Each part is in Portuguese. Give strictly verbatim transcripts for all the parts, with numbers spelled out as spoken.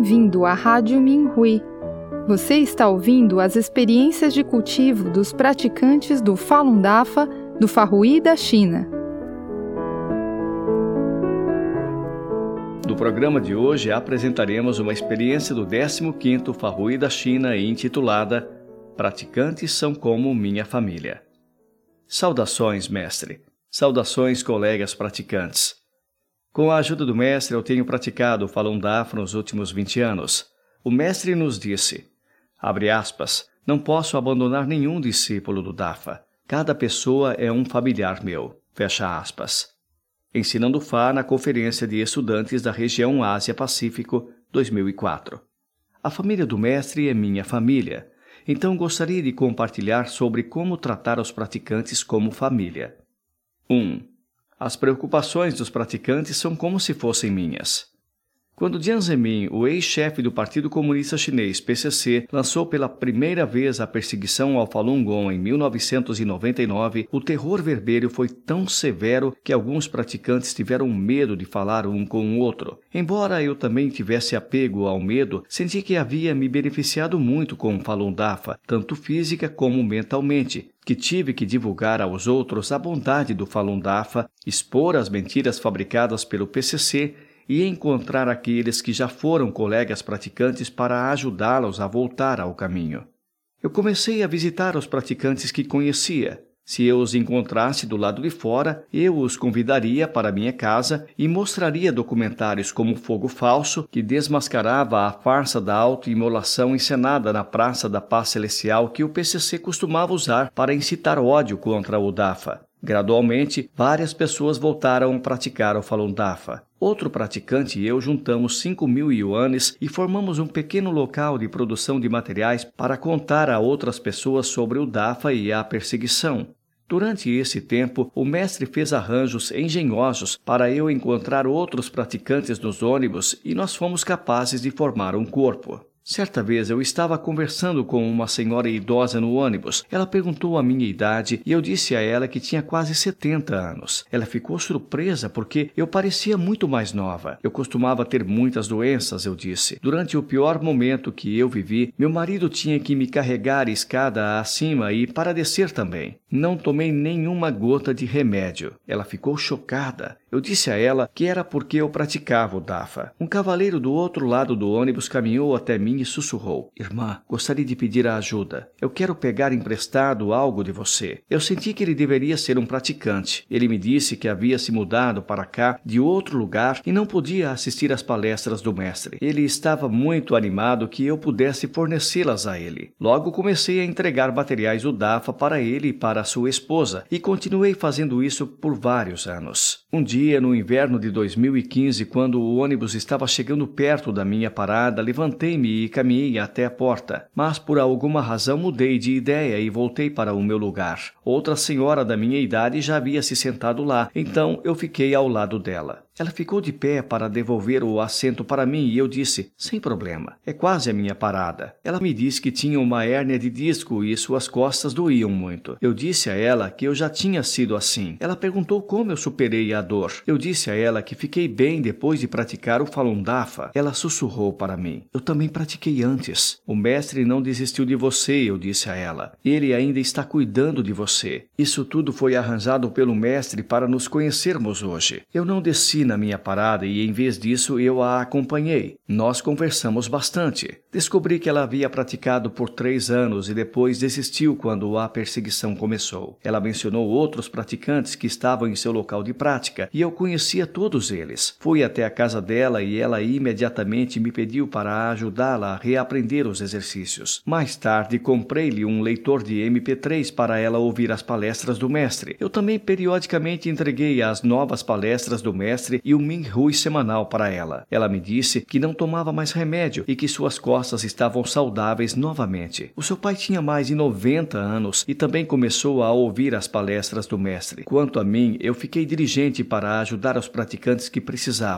bem-vindo à Rádio Minhui. Você está ouvindo as experiências de cultivo dos praticantes do Falun Dafa do Farrui da China. No programa de hoje apresentaremos uma experiência do décimo quinto Farrui da China intitulada Praticantes são como minha família. Saudações, mestre. Saudações, colegas praticantes. Com a ajuda do mestre, eu tenho praticado o Falun Dafa nos últimos vinte anos. O mestre nos disse, abre aspas, não posso abandonar nenhum discípulo do Dafa. Cada pessoa é um familiar meu, fecha aspas. Ensinando Fá na Conferência de Estudantes da Região Ásia-Pacífico, dois mil e quatro. A família do mestre é minha família, então gostaria de compartilhar sobre como tratar os praticantes como família. um. As preocupações dos praticantes são como se fossem minhas. Quando Jiang Zemin, o ex-chefe do Partido Comunista Chinês, P C C, lançou pela primeira vez a perseguição ao Falun Gong em mil novecentos e noventa e nove, o terror vermelho foi tão severo que alguns praticantes tiveram medo de falar um com o outro. Embora eu também tivesse apego ao medo, senti que havia me beneficiado muito com o Falun Dafa, tanto física como mentalmente, que tive que divulgar aos outros a bondade do Falun Dafa, expor as mentiras fabricadas pelo P C C e encontrar aqueles que já foram colegas praticantes para ajudá-los a voltar ao caminho. Eu comecei a visitar os praticantes que conhecia. Se eu os encontrasse do lado de fora, eu os convidaria para minha casa e mostraria documentários como Fogo Falso, que desmascarava a farsa da autoimolação encenada na Praça da Paz Celestial que o P C C costumava usar para incitar ódio contra o Dafa. Gradualmente, várias pessoas voltaram a praticar o Falun Dafa. Outro praticante e eu juntamos cinco mil yuanes e formamos um pequeno local de produção de materiais para contar a outras pessoas sobre o Dafa e a perseguição. Durante esse tempo, o mestre fez arranjos engenhosos para eu encontrar outros praticantes nos ônibus e nós fomos capazes de formar um corpo. Certa vez eu estava conversando com uma senhora idosa no ônibus. Ela perguntou a minha idade e eu disse a ela que tinha quase setenta anos. Ela ficou surpresa porque eu parecia muito mais nova. Eu costumava ter muitas doenças, eu disse. Durante o pior momento que eu vivi, meu marido tinha que me carregar escada acima e para descer também. Não tomei nenhuma gota de remédio. Ela ficou chocada. Eu disse a ela que era porque eu praticava o Dafa. Um cavaleiro do outro lado do ônibus caminhou até mim e sussurrou. Irmã, gostaria de pedir a ajuda. Eu quero pegar emprestado algo de você. Eu senti que ele deveria ser um praticante. Ele me disse que havia se mudado para cá de outro lugar e não podia assistir às palestras do mestre. Ele estava muito animado que eu pudesse fornecê-las a ele. Logo comecei a entregar materiais do Dafa para ele e para sua esposa e continuei fazendo isso por vários anos. Um dia, no inverno de dois mil e quinze, quando o ônibus estava chegando perto da minha parada, levantei-me e caminhei até a porta, mas por alguma razão mudei de ideia e voltei para o meu lugar. Outra senhora da minha idade já havia se sentado lá, então eu fiquei ao lado dela. Ela ficou de pé para devolver o assento para mim e eu disse, sem problema, é quase a minha parada. Ela me disse que tinha uma hérnia de disco e suas costas doíam muito. Eu disse a ela que eu já tinha sido assim. Ela perguntou como eu superei a dor. Eu disse a ela que fiquei bem depois de praticar o Falun Dafa. Ela sussurrou para mim, eu também pratiquei antes. O mestre não desistiu de você, eu disse a ela. Ele ainda está cuidando de você. Isso tudo foi arranjado pelo mestre para nos conhecermos hoje. Eu não desci na minha parada e, em vez disso, eu a acompanhei. Nós conversamos bastante. Descobri que ela havia praticado por três anos e depois desistiu quando a perseguição começou. Ela mencionou outros praticantes que estavam em seu local de prática e eu conhecia todos eles. Fui até a casa dela e ela imediatamente me pediu para ajudá-la a reaprender os exercícios. Mais tarde, comprei-lhe um leitor de M P três para ela ouvir as palestras do mestre. Eu também periodicamente entreguei as novas palestras do mestre e um Minhui semanal para ela. Ela me disse que não tomava mais remédio e que suas costas estavam saudáveis novamente. O seu pai tinha mais de noventa anos e também começou a ouvir as palestras do mestre. Quanto a mim, eu fiquei diligente para ajudar os praticantes que precisavam.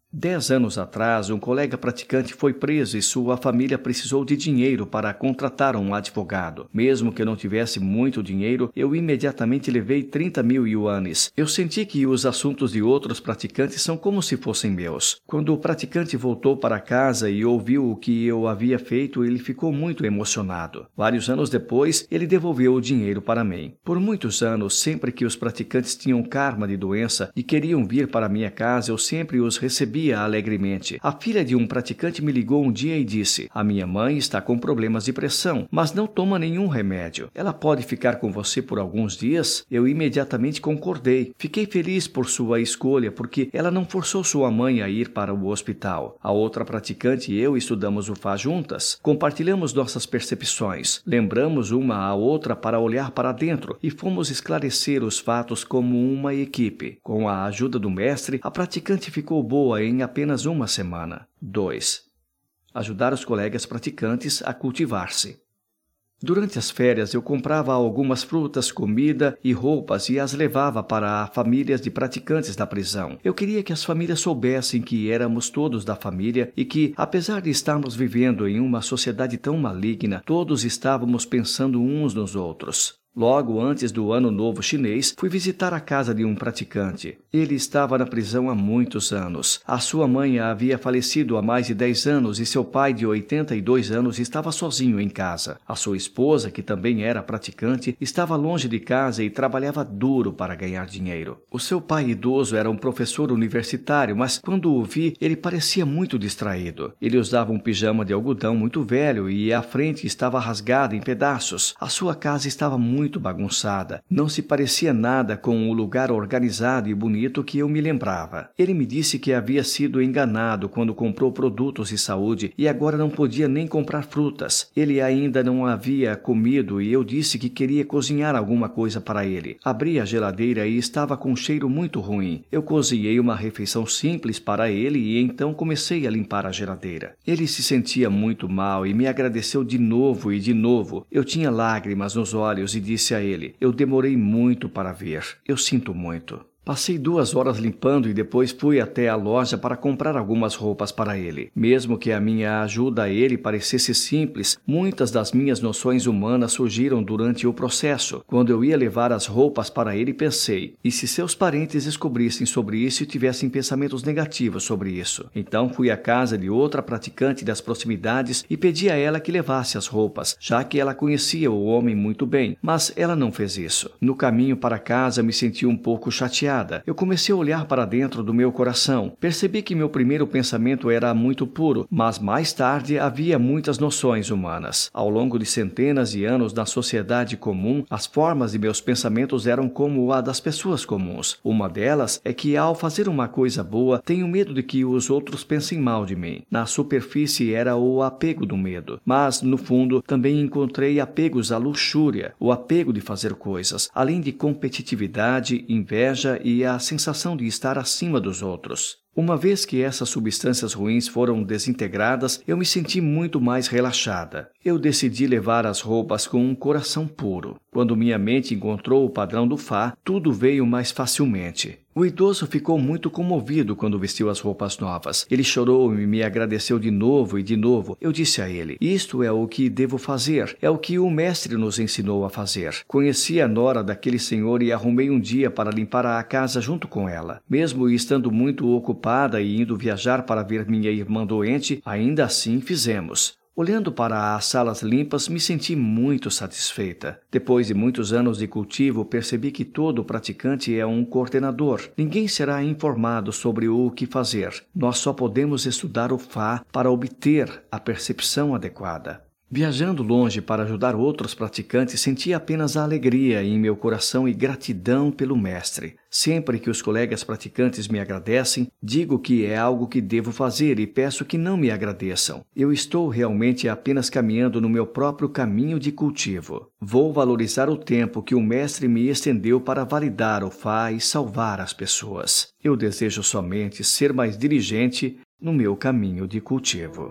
Dez anos atrás, um colega praticante foi preso e sua família precisou de dinheiro para contratar um advogado. Mesmo que eu não tivesse muito dinheiro, eu imediatamente levei trinta mil ienes. Eu senti que os assuntos de outros praticantes são como se fossem meus. Quando o praticante voltou para casa e ouviu o que eu havia feito, ele ficou muito emocionado. Vários anos depois, ele devolveu o dinheiro para mim. Por muitos anos, sempre que os praticantes tinham karma de doença e queriam vir para minha casa, eu sempre os recebia alegremente. A filha de um praticante me ligou um dia e disse: "A minha mãe está com problemas de pressão, mas não toma nenhum remédio. Ela pode ficar com você por alguns dias?" Eu imediatamente concordei. Fiquei feliz por sua escolha, porque ela não forçou sua mãe a ir para o hospital. A outra praticante e eu estudamos o Fá juntas. Compartilhamos nossas percepções. Lembramos uma à outra para olhar para dentro e fomos esclarecer os fatos como uma equipe. Com a ajuda do mestre, a praticante ficou boa em apenas uma semana. dois. Ajudar os colegas praticantes a cultivar-se. Durante as férias, eu comprava algumas frutas, comida e roupas e as levava para famílias de praticantes da prisão. Eu queria que as famílias soubessem que éramos todos da família e que, apesar de estarmos vivendo em uma sociedade tão maligna, todos estávamos pensando uns nos outros. Logo antes do Ano Novo Chinês, fui visitar a casa de um praticante. Ele estava na prisão há muitos anos. A sua mãe havia falecido há mais de dez anos e seu pai, de oitenta e dois anos, estava sozinho em casa. A sua esposa, que também era praticante, estava longe de casa e trabalhava duro para ganhar dinheiro. O seu pai idoso era um professor universitário, mas quando o vi, ele parecia muito distraído. Ele usava um pijama de algodão muito velho e a frente estava rasgada em pedaços. A sua casa estava muito muito bagunçada. Não se parecia nada com o lugar organizado e bonito que eu me lembrava. Ele me disse que havia sido enganado quando comprou produtos de saúde e agora não podia nem comprar frutas. Ele ainda não havia comido e eu disse que queria cozinhar alguma coisa para ele. Abri a geladeira e estava com um cheiro muito ruim. Eu cozinhei uma refeição simples para ele e então comecei a limpar a geladeira. Ele se sentia muito mal e me agradeceu de novo e de novo. Eu tinha lágrimas nos olhos e disse a ele: "Eu demorei muito para vir. Eu sinto muito." Passei duas horas limpando e depois fui até a loja para comprar algumas roupas para ele. Mesmo que a minha ajuda a ele parecesse simples, muitas das minhas noções humanas surgiram durante o processo. Quando eu ia levar as roupas para ele, pensei: e se seus parentes descobrissem sobre isso e tivessem pensamentos negativos sobre isso? Então fui à casa de outra praticante das proximidades e pedi a ela que levasse as roupas, já que ela conhecia o homem muito bem, mas ela não fez isso. No caminho para casa me senti um pouco chateado. Eu comecei a olhar para dentro do meu coração. Percebi que meu primeiro pensamento era muito puro, mas mais tarde havia muitas noções humanas. Ao longo de centenas de anos na sociedade comum, as formas de meus pensamentos eram como a das pessoas comuns. Uma delas é que, ao fazer uma coisa boa, tenho medo de que os outros pensem mal de mim. Na superfície era o apego do medo, mas, no fundo, também encontrei apegos à luxúria, o apego de fazer coisas, além de competitividade, inveja e a sensação de estar acima dos outros. Uma vez que essas substâncias ruins foram desintegradas, eu me senti muito mais relaxada. Eu decidi levar as roupas com um coração puro. Quando minha mente encontrou o padrão do Fá, tudo veio mais facilmente. O idoso ficou muito comovido quando vestiu as roupas novas. Ele chorou e me agradeceu de novo e de novo. Eu disse a ele: "Isto é o que devo fazer. É o que o mestre nos ensinou a fazer." Conheci a nora daquele senhor e arrumei um dia para limpar a casa junto com ela. Mesmo estando muito ocupada e indo viajar para ver minha irmã doente, ainda assim fizemos. Olhando para as salas limpas, me senti muito satisfeita. Depois de muitos anos de cultivo, percebi que todo praticante é um coordenador. Ninguém será informado sobre o que fazer. Nós só podemos estudar o Fá para obter a percepção adequada. Viajando longe para ajudar outros praticantes, senti apenas a alegria em meu coração e gratidão pelo mestre. Sempre que os colegas praticantes me agradecem, digo que é algo que devo fazer e peço que não me agradeçam. Eu estou realmente apenas caminhando no meu próprio caminho de cultivo. Vou valorizar o tempo que o mestre me estendeu para validar o Fá e salvar as pessoas. Eu desejo somente ser mais diligente no meu caminho de cultivo.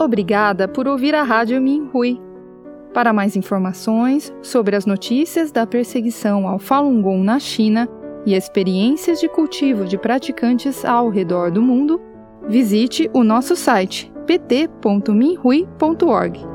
obrigada por ouvir a Rádio Minhui. Para mais informações sobre as notícias da perseguição ao Falun Gong na China e experiências de cultivo de praticantes ao redor do mundo, visite o nosso site p t ponto minhui ponto org.